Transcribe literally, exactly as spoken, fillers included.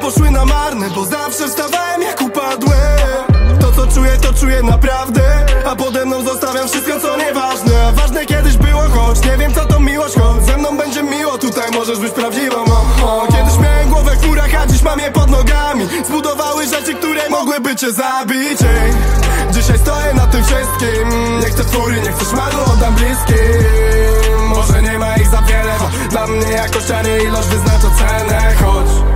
poszły na marne, bo zawsze wstawałem jak upadłem. To co czuję, to czuję naprawdę, a pode mną zostawiam wszystko co nieważne. A ważne kiedyś było, choć nie wiem co to miłość. Choć ze mną będzie miło, tutaj możesz być prawdziwą. o, o. Kiedyś miałem głowę w chmurach, a dziś mam je pod nogami. Zbudowały rzeczy, które mogłyby cię zabić. Ej, dzisiaj stoję na tym wszystkim. Nie chcę fury, nie chcę szmalu, oddam bliskim. Może nie ma ich za wiele, bo dla mnie jakość, a nie ilość wyznacza cenę.